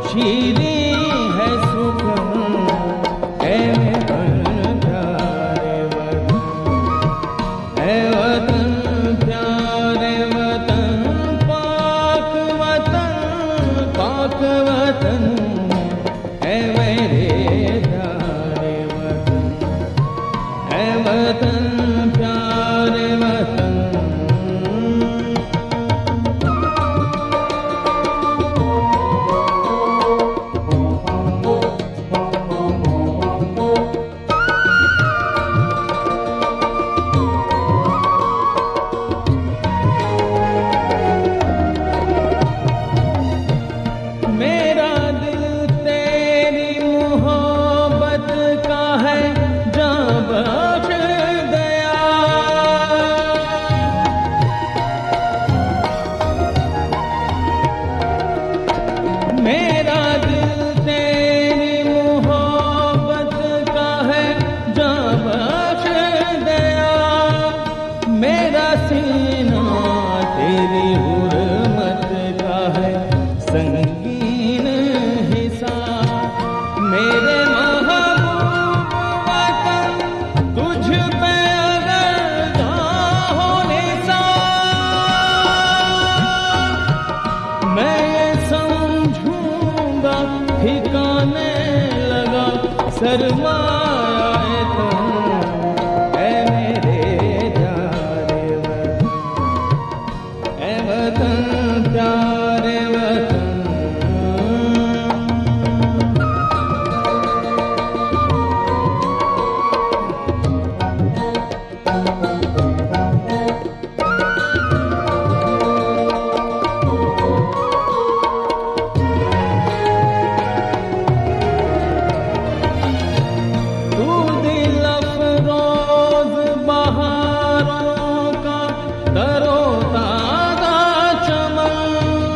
शीरी है सुगम है वतन प्यारे वतन है वतन प्यारे वतन पाक वतन है मेरे प्यारे वतन है वतन प्यारे वतन। मेरा दिल तेरी मोहब्बत का है जां बख्श गया। मेरा दिल तेरी मोहब्बत का है जां बख्श गया। मेरा सीना तेरी हुर्मत का है संगीन हिस्सा। मेरे महबूब वतन तुझ पे अगर हो निसा, मैं ये समझूंगा ठिकाने लगा सरमाए तुम है मेरे प्यारे वतन है वतन प्यारे वतन। तू दिल अफरोज बहारों का तरोताजा चमन।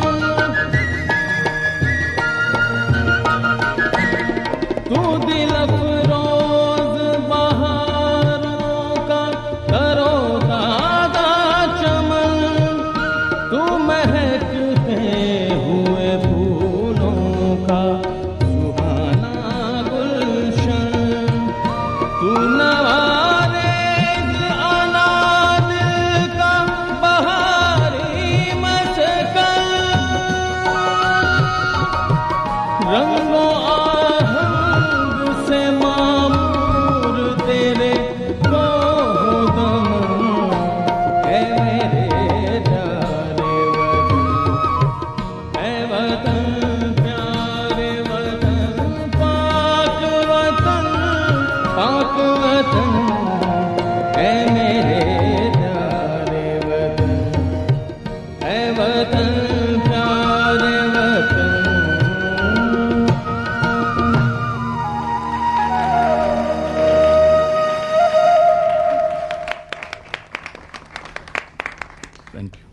तू दिल अफरोज बहारों का तरोताजा चमन। तू महकते हुए फूलों का सुहाना गुलशन। तू नवारेज अनाज का बहारी मस्कन। रंगों आहंग से मामूर तेरे को हो दमन है मेरे प्यारे वतन है वतन प्यारे वतन पाक वतन है मेरे प्यारे वतन है वतन प्यारे वतन। Thank you.